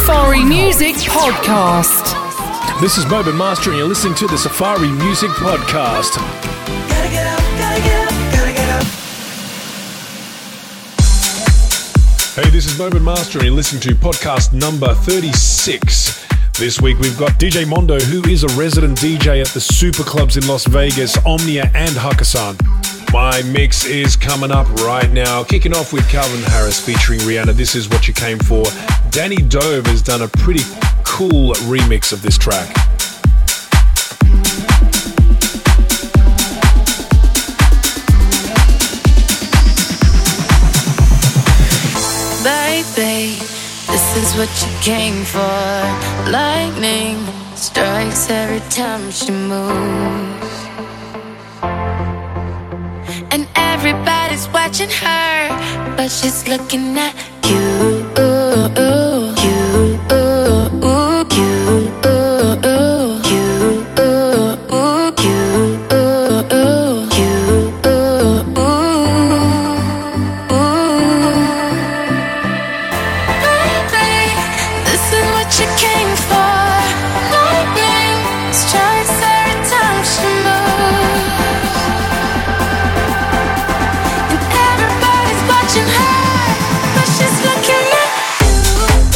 Safari Music Podcast. This is Moben Master and you're listening to the Safari Music Podcast. Gotta get up, gotta get up, gotta get up. Hey, this is Moben Master and you're listening to podcast number 36. This week we've got DJ Mondo, who is a resident DJ at the super clubs in Las Vegas, Omnia and Hakkasan. My mix is coming up right now, kicking off with Calvin Harris featuring Rihanna. This is What You Came For. Danny Dove has done a pretty cool remix of this track. Baby, this is what you came for. Lightning strikes every time she moves, and everybody's watching her, but she's looking at you. Everybody's watching her, but she's looking at you.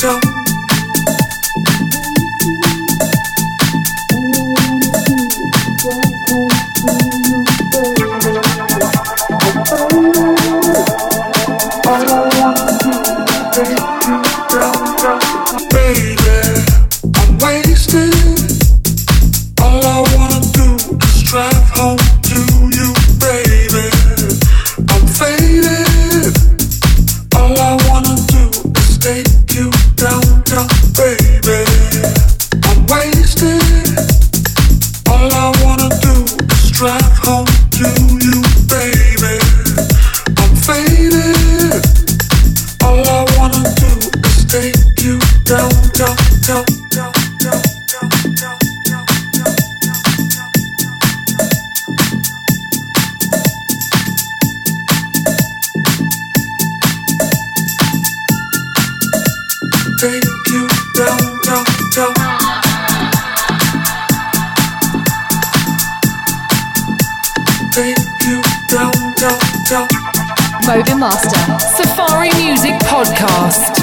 Mobin Master Safari Music Podcast.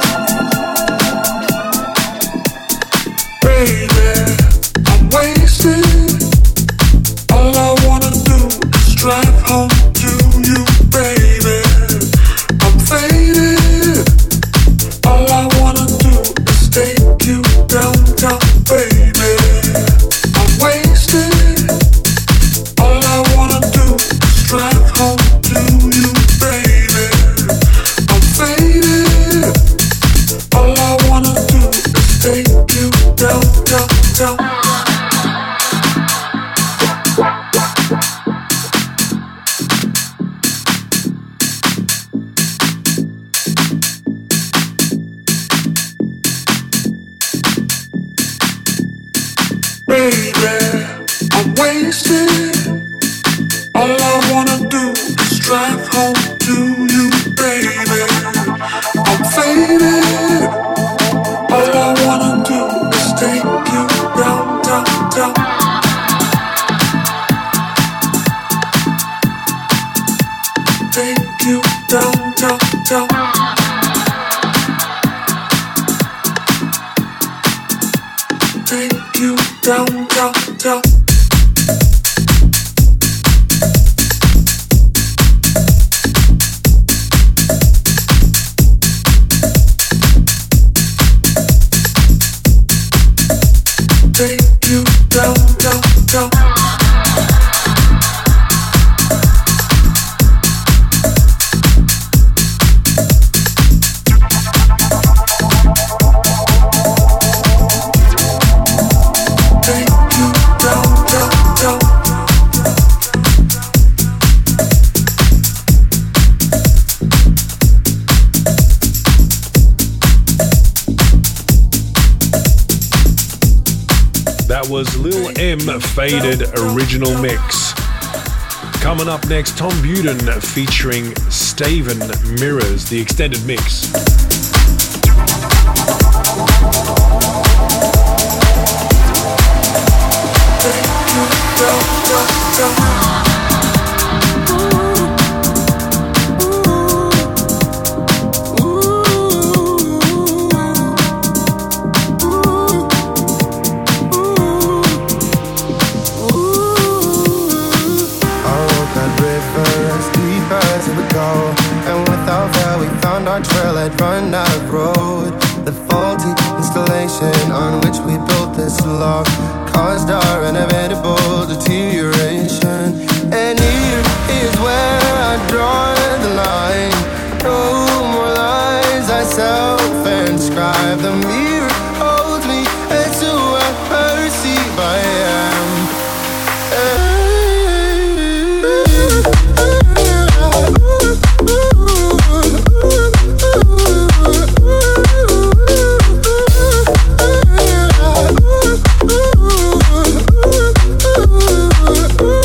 Baby, I'm wasted. All I wanna do is drive home to you, baby. I'm faded. All I wanna do is take you downtown, baby. I'm wasted. All I wanna do is drive home to you, baby. I'm faded. All I wanna do is take you down, down, down. Baby, I'm wasted. All I wanna do is drive home to you, baby. I'm faded. All I wanna do is take you down, down, down. Take you down, down, down. Take you down, down, down. Take you down, down, down. That was Lil M Faded Original Mix. Coming up next, Tom Buden featuring Staven Mirrors, the extended mix. Trail had run out of road. The faulty installation on which we built this love caused our inevitable deterioration. And here is where I draw the line. No more lies I self-inscribe. The mirror holds me as to I perceive I am. Ooh.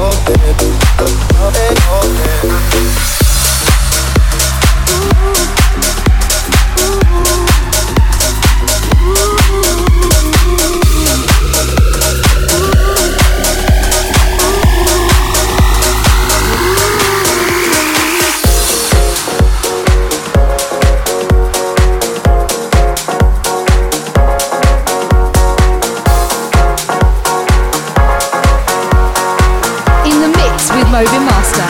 Mobin Master.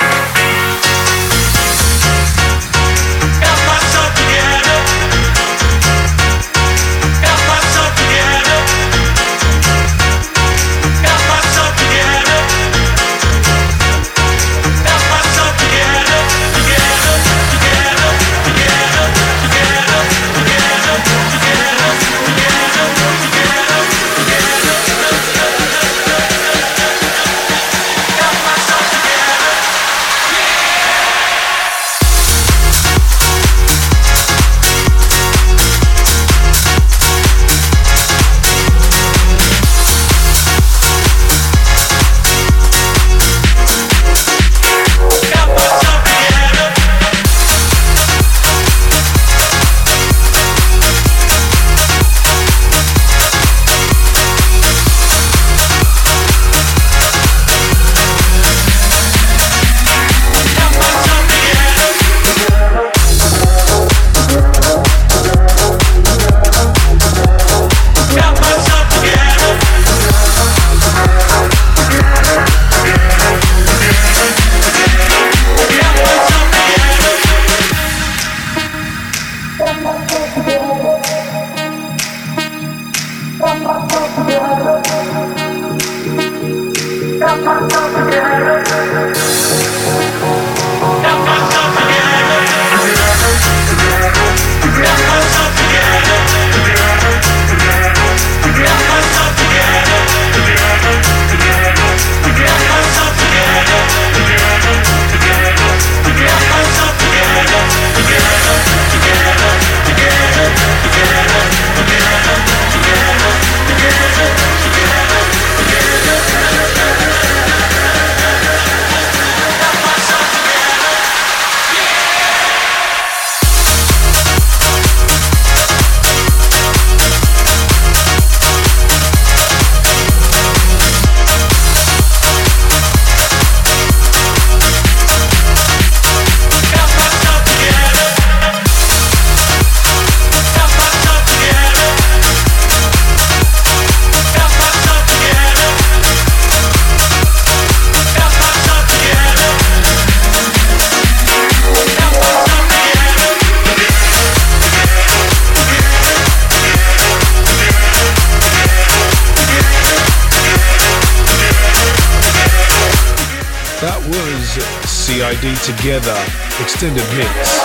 CID Together extended mix.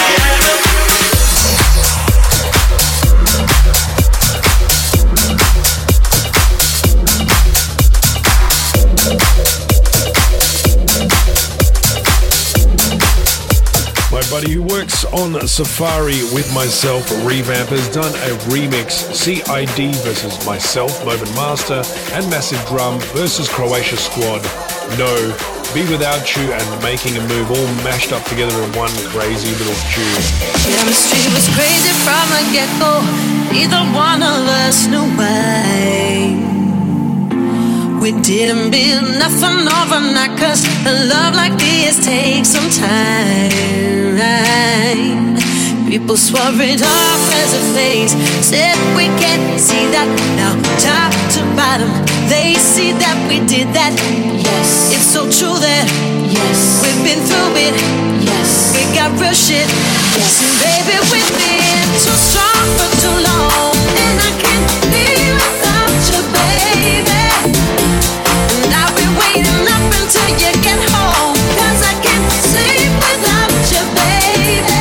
My buddy who works on Safari with myself, Revamp, has done a remix, CID versus myself, Mobin Master, and Massive Drum versus Croatia Squad. No, Be Without You and Making a Move, all mashed up together in one crazy little tune. Chemistry was crazy from the get-go. Neither one of us knew why. We didn't build nothing overnight, 'cause a love like this takes some time. People swore it off as a phase, said we can't see that. Now top to bottom, they see that we did that. Yes, it's so true that yes, we've been through it. Yes, we got real shit. Yes, and baby, we've been too strong for too long, and I can't be without you, baby. And I'll be waiting up until you get home, 'cause I can't sleep without you, baby.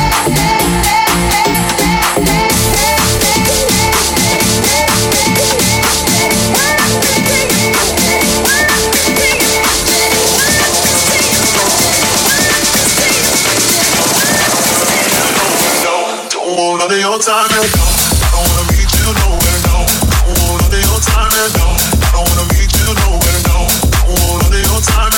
None of your time and no, I don't wanna meet you nowhere, no. Don't want none of your time and no, I don't wanna meet you nowhere, no. Don't want none of your time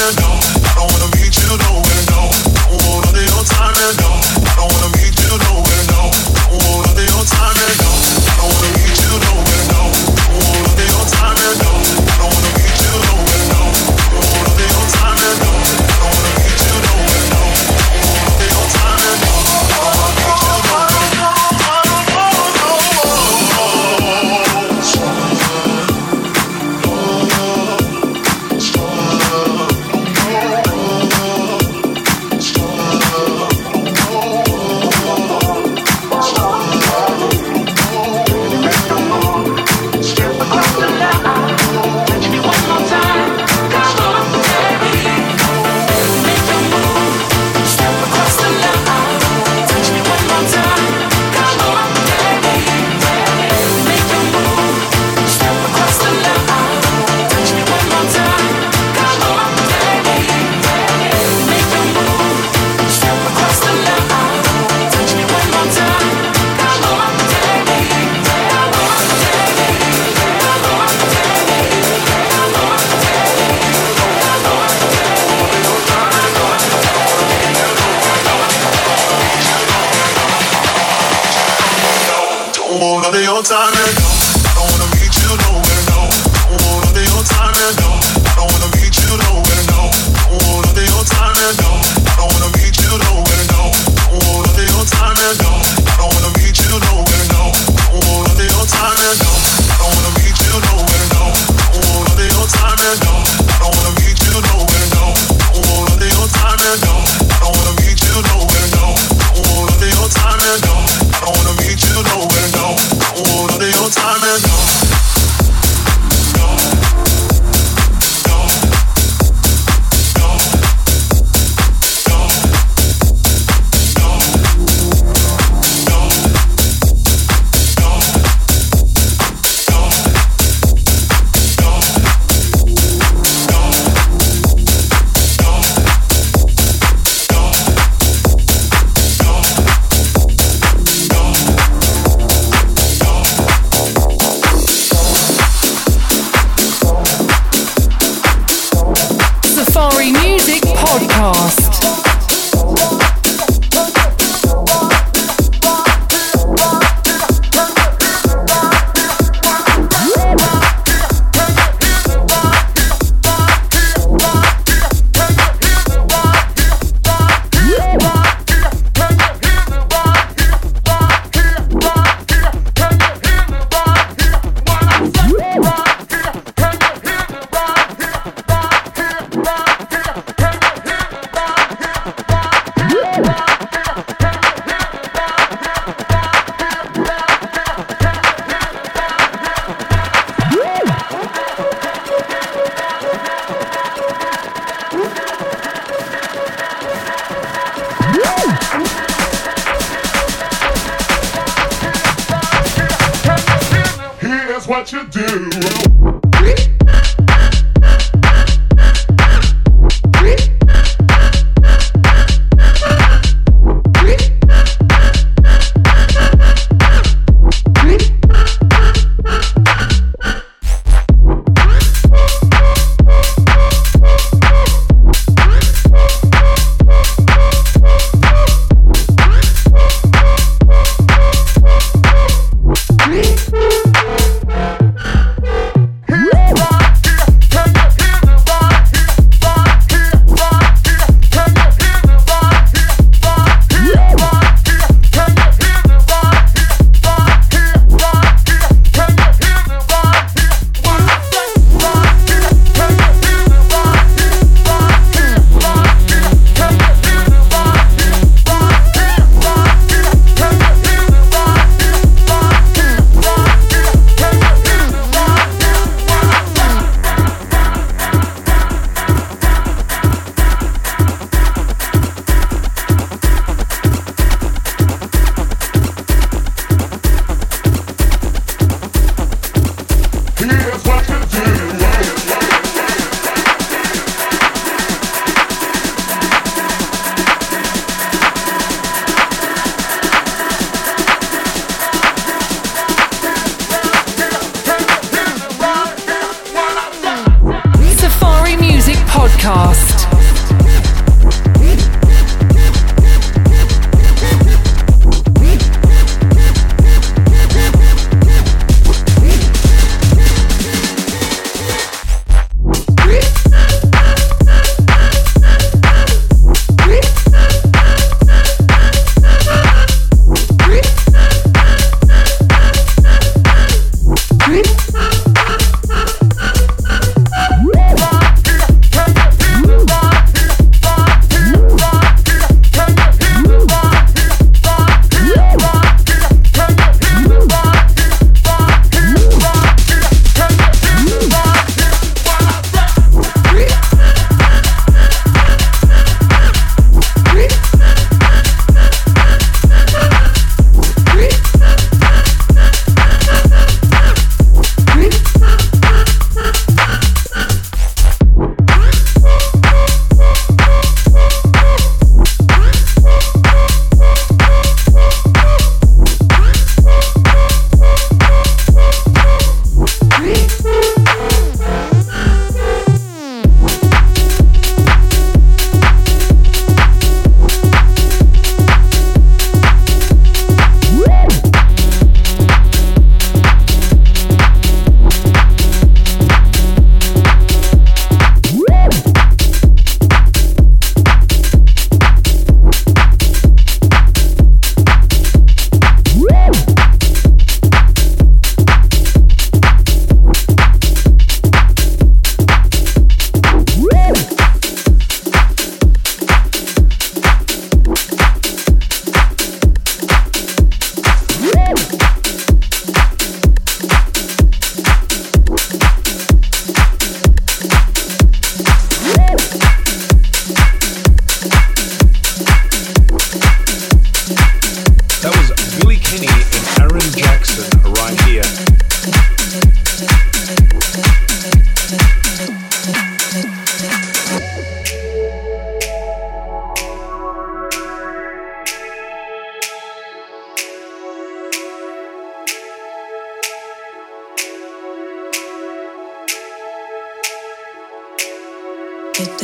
What you do.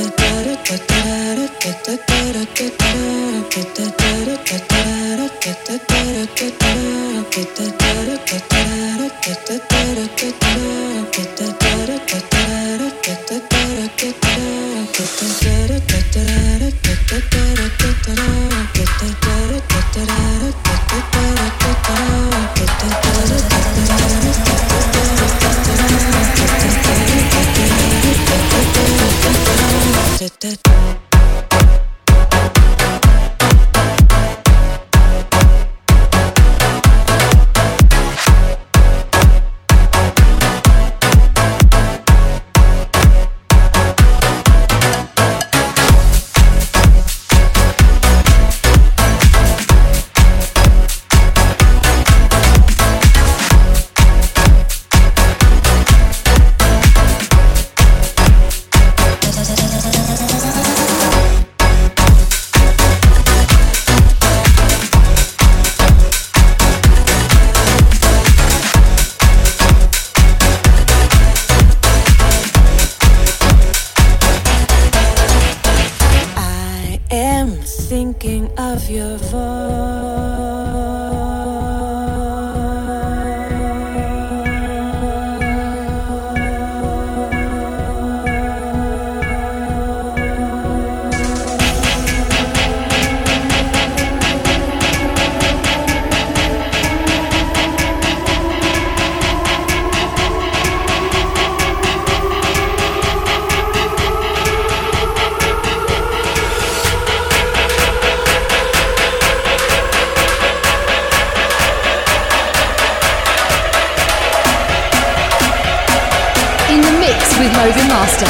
With Moby Master.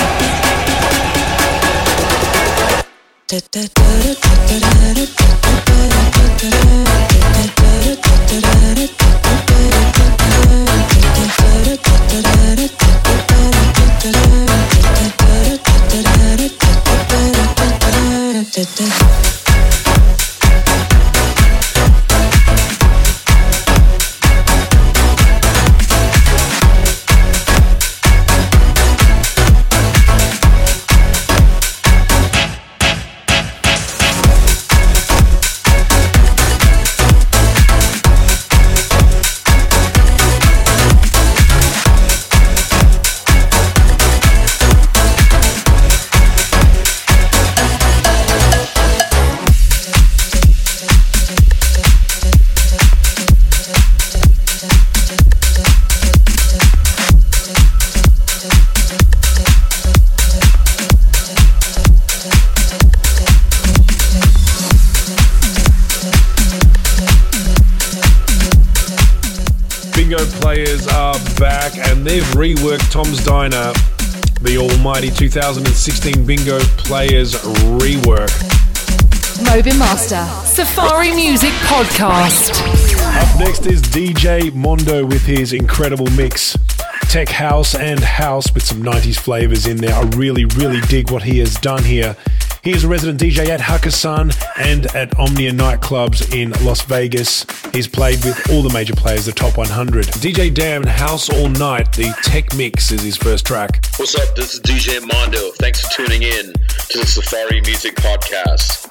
Players are back and they've reworked Tom's Diner, the almighty 2016 Bingo Players rework. Moby Master, Safari Music Podcast. Up next is DJ Mondo with his incredible mix. Tech house and house with some 90s flavors in there. I really dig what he has done here. He is a resident DJ at Hakkasan and at Omnia nightclubs in Las Vegas. He's played with all the major players, the top 100. DJ Dan, House All Night, the Tech Mix is his first track. What's up? This is DJ Mondo. Thanks for tuning in to the Safari Music Podcast.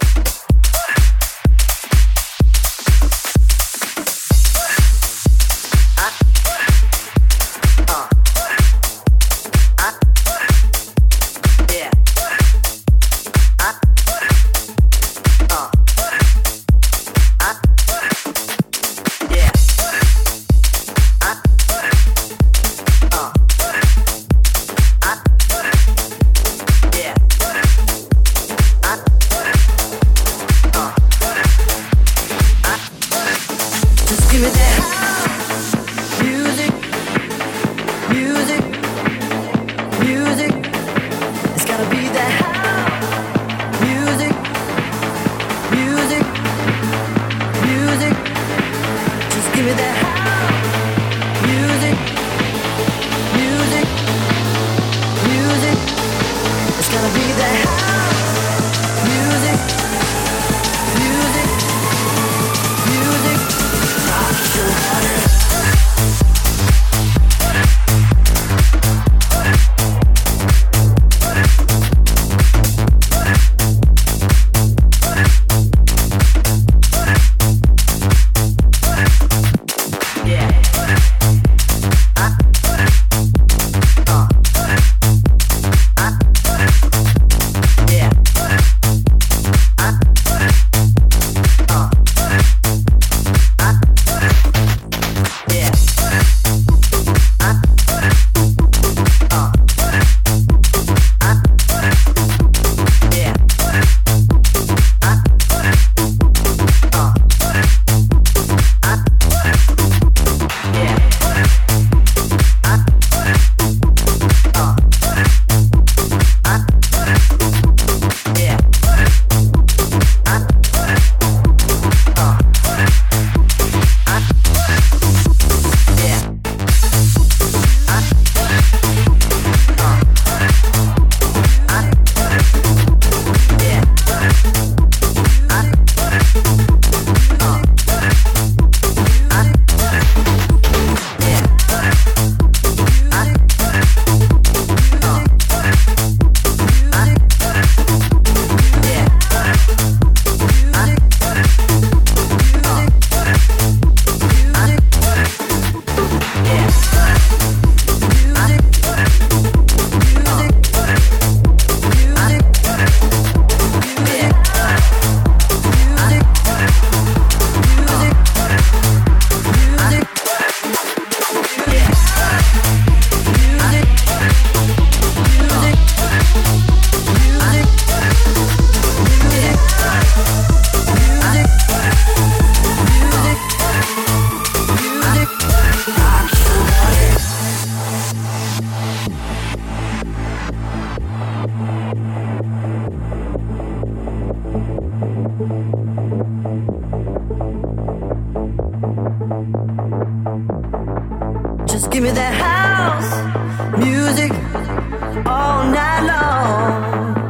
give me that house music all night long.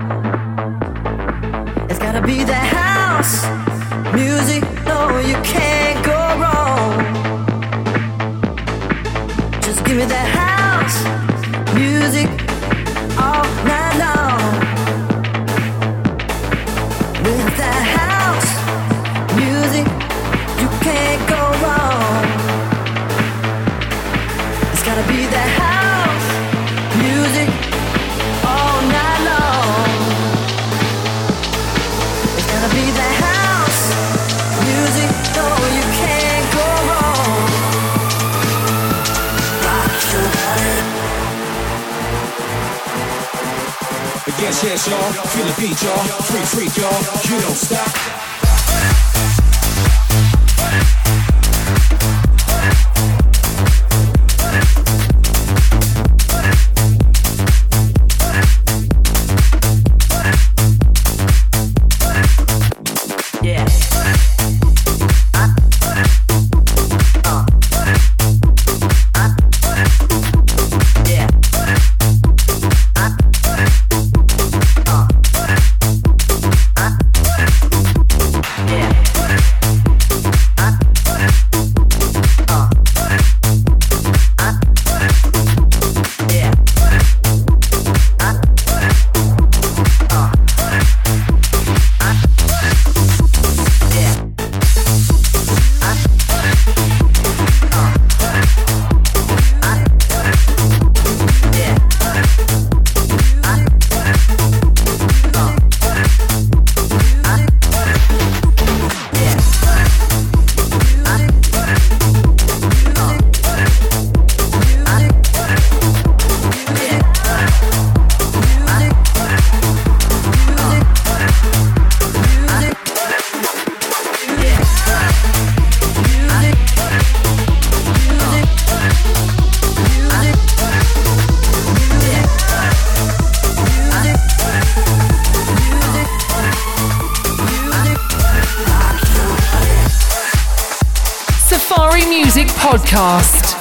It's gotta be that house music, no, you can't go wrong. Just give me that house music all night long. With that house music, you can't go wrong. It's gotta be that house music all night long. It's gotta be that house music, no, you can't go wrong. Rock your body. Yes, y'all, feel the beat, y'all, freak, y'all, you don't stop. Podcast.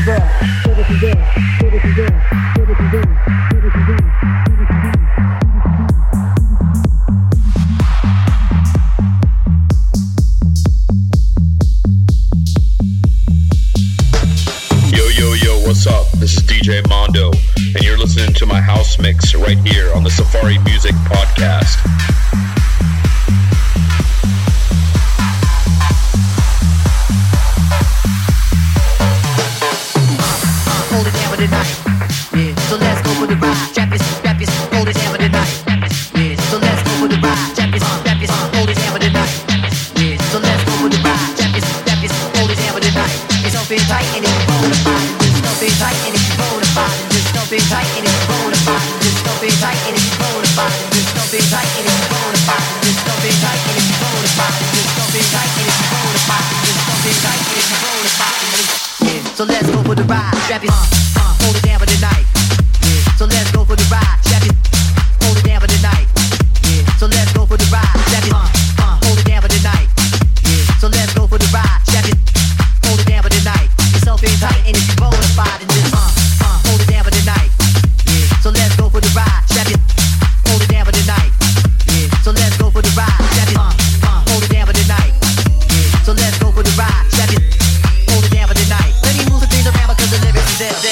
What's up? This is DJ Mondo, and you're listening to my house mix right here on the Safari Music Podcast. Hold it down for the night. Yeah, so let's go for the ride. Strap it, hold it down for the night. Yeah, so let's go for the ride. Strap it, hold it down for the night. Yeah, so let's go for the ride. Strap it, hold it down for the night. It's open tight and it's bona fide. Just don't be tight and it's bona fide. Just don't be tight and it's bona fide. Just don't be tight and it's bona fide. Just don't be tight and it's bona fide. Just don't be tight and it's bona fide. Just don't be tight and it's bona fide. Just don't be tight and it's bona fide. Yeah, so let's go for the ride. Strap it, hold it down for the night. Yeah, so let's go for the ride. Strap it, hold it down for the night. Yeah, so let's go for the ride. Strap it, hold it down for the night. Yeah, so let's go for the ride. Strap it, hold it down for the night. It's open tight and it's bona fide. And just hold it down for the night. Yeah, so let's go for the ride. Strap it, hold it down for the night. Yeah, so let's go for the ride. Strap it, hold it down for the night. Yeah, so let's go for the ride. Strap it, hold it down for the night. Let me move the things around because the lyrics is there.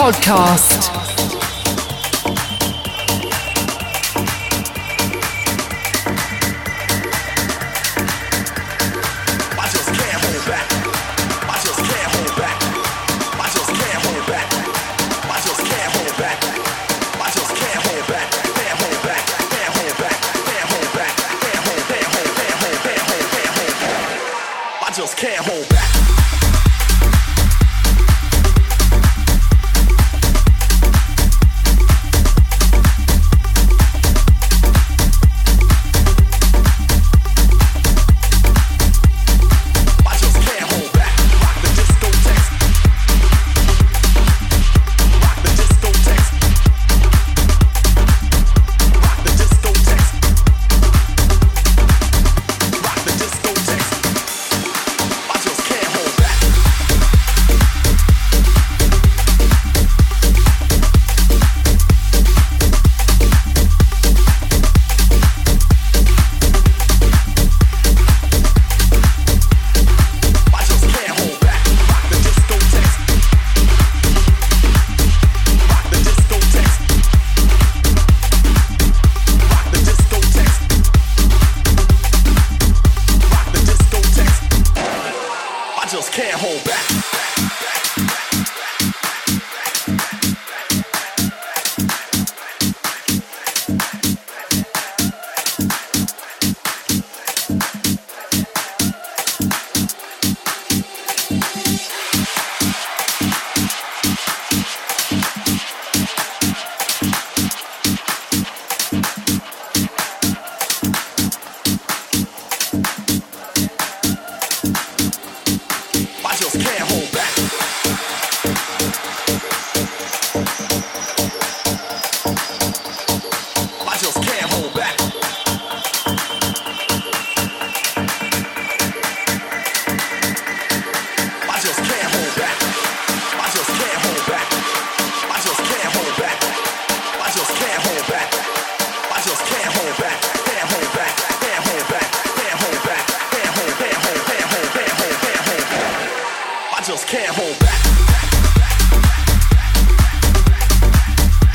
Podcast. Can't hold back. just can't hold back.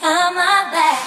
on my back.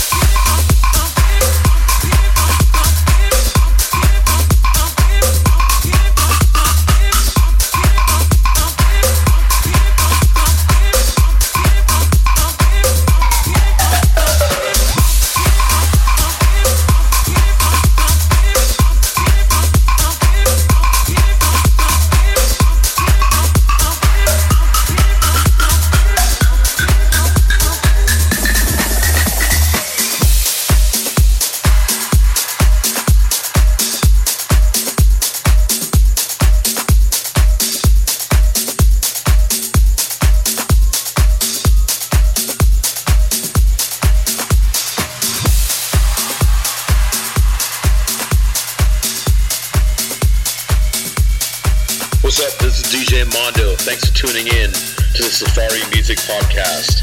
What's up? This is DJ Mondo. Thanks for tuning in to the Safari Music Podcast.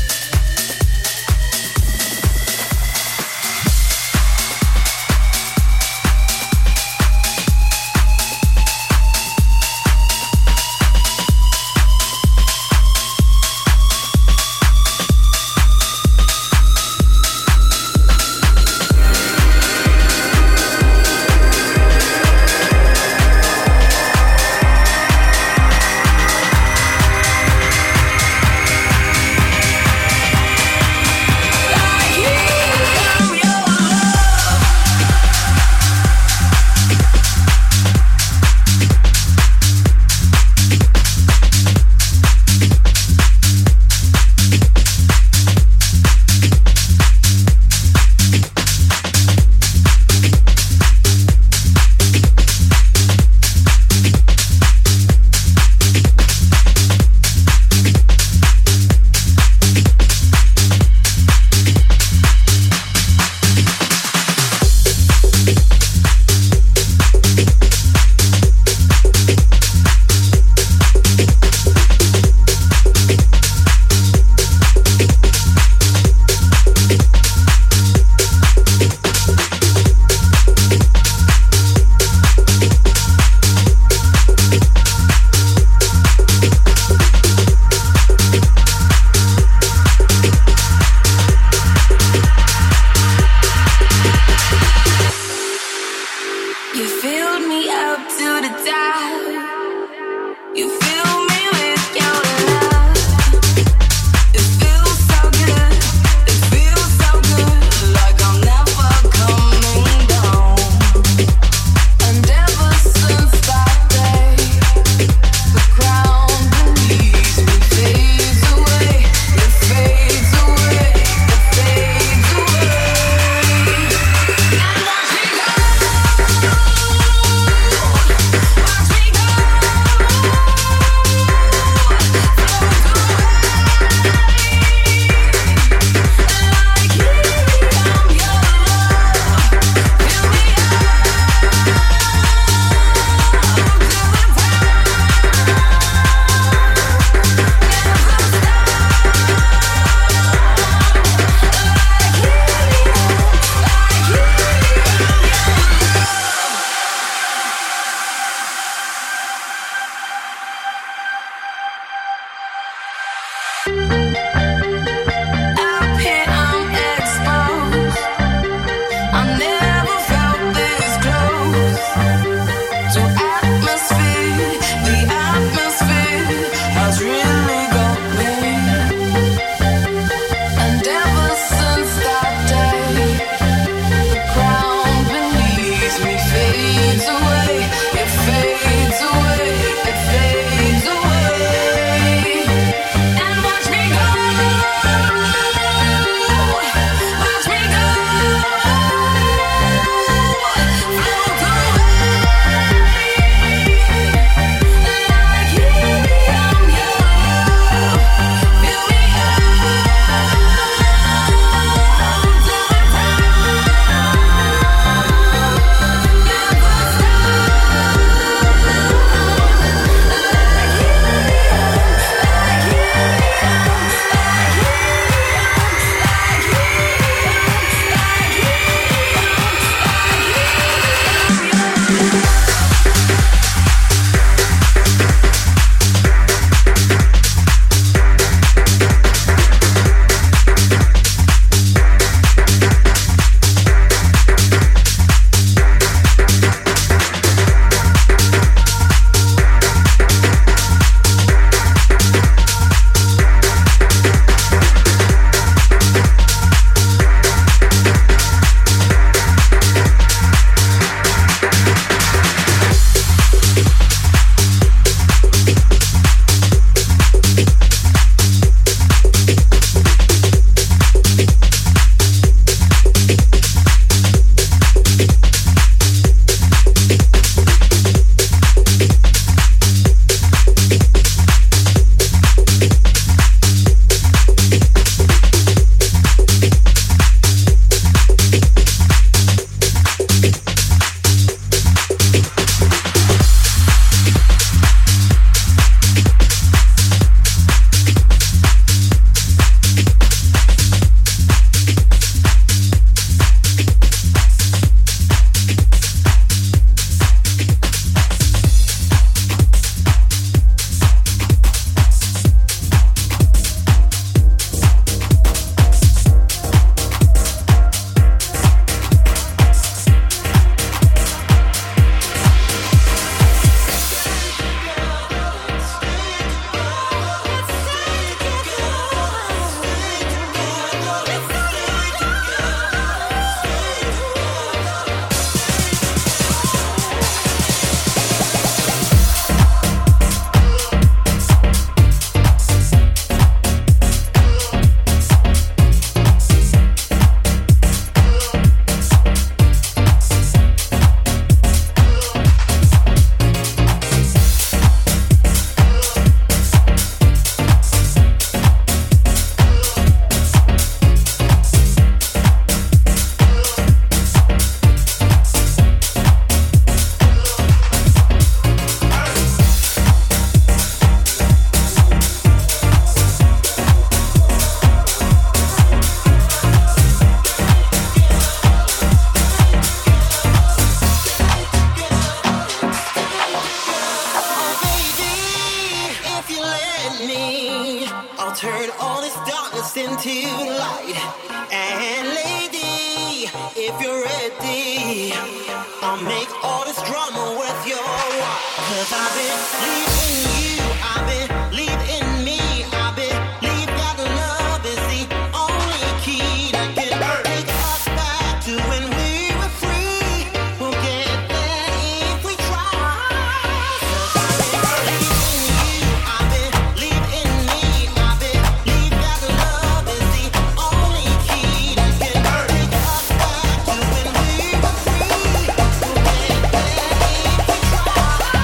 And lady, if you're ready, I'll make all this drama worth your while. 'Cause I believe in you, I believe in me, I believe that love is the only key that can take us back to when we were free. We'll get there if we try. 'Cause I believe in you, I believe in me, I believe that love is the only key that can take us back to when we were free. We'll get there if we try.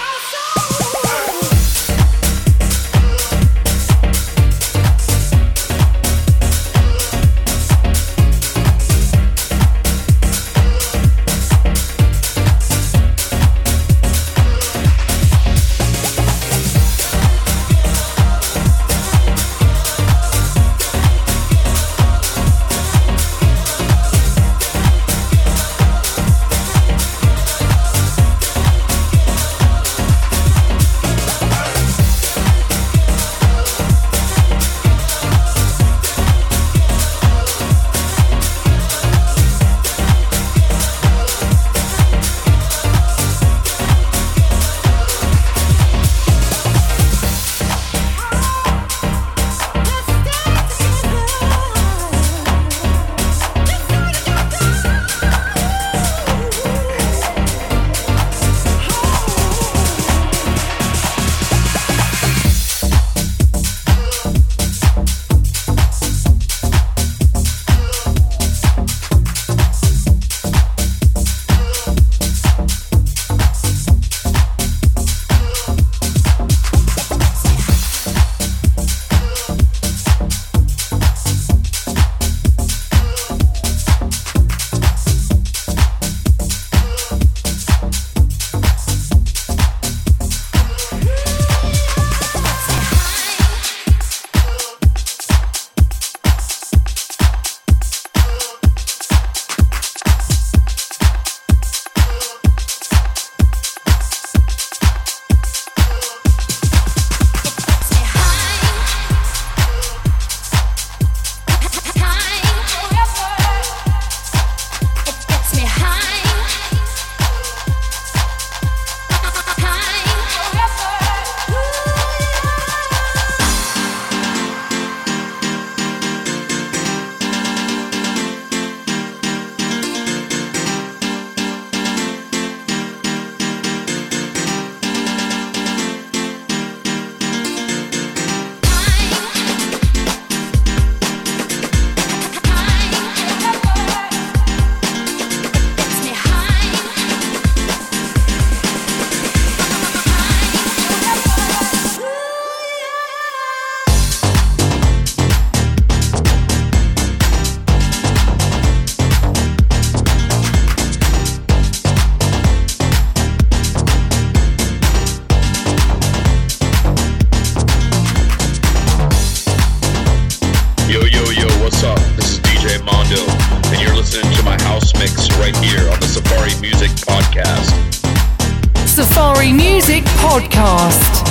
Safari Music Podcast.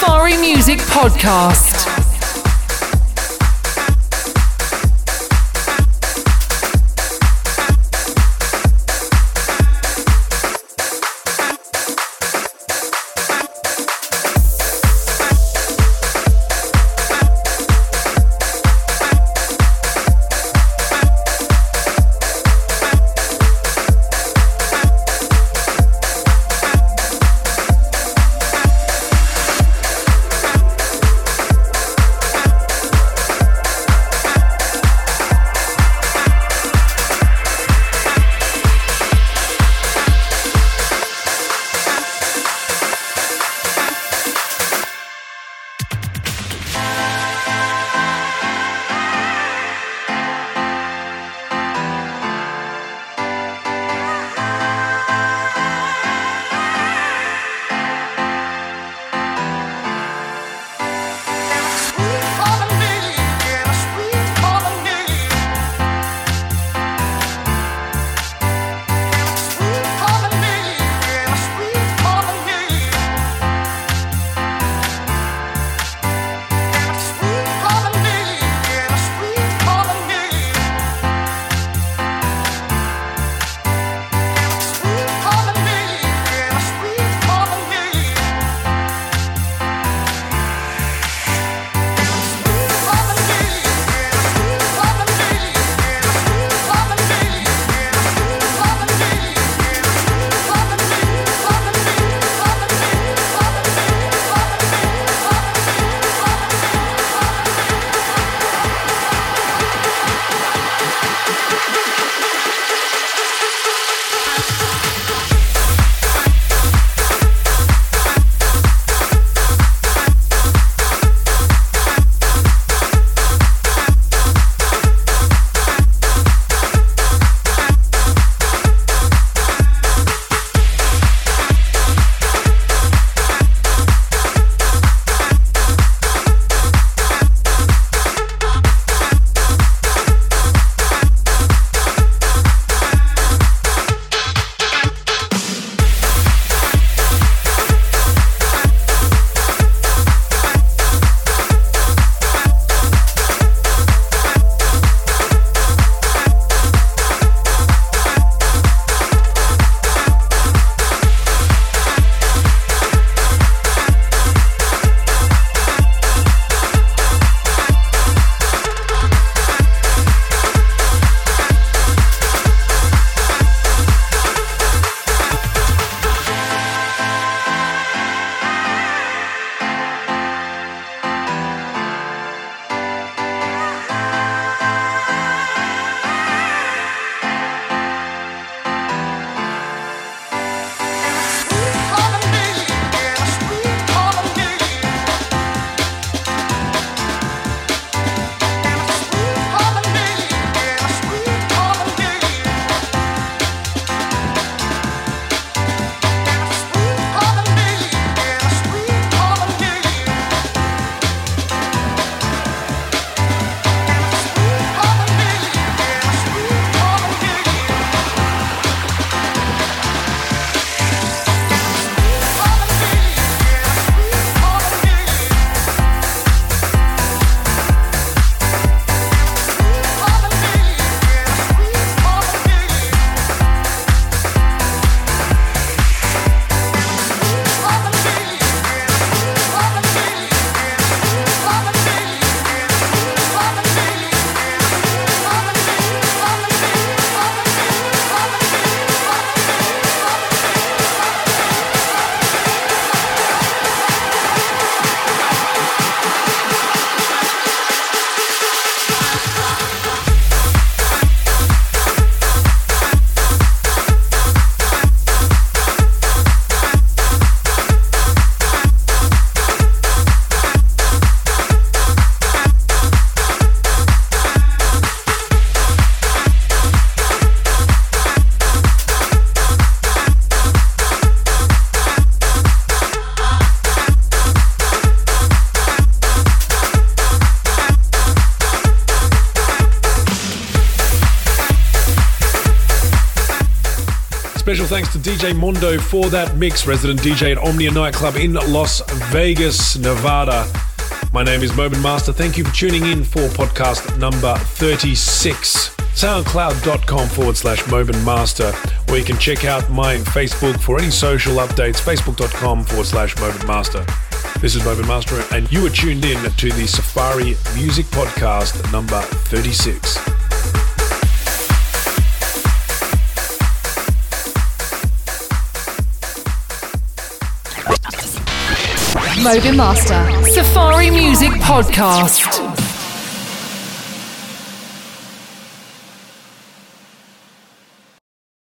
Safari Music Podcast. Special thanks to DJ Mondo for that mix, resident DJ at Omnia Nightclub in Las Vegas, Nevada. My name is Moban Master. Thank you for tuning in for podcast number 36. SoundCloud.com/Moban Master, or you can check out my Facebook for any social updates, Facebook.com/Moban Master. This is Moban Master, and you are tuned in to the Safari Music Podcast number 36. Moban Master Safari Music Podcast.